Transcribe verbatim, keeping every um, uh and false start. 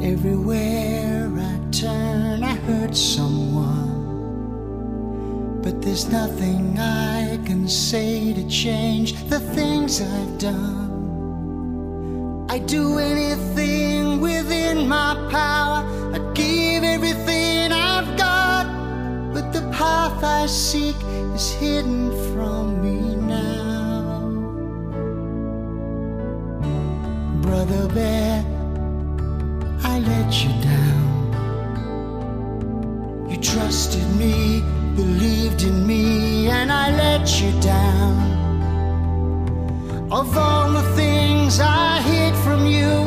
Everywhere I turn, I hurt someone, but there's nothing I can say to change the things I've done. I'd do anything within my power, I'd give everything I've got, but the path I seek is hidden from me now. Brother Bear, I let you down. You trusted me, believed in me, and I let you down. Of all the things I hid from you,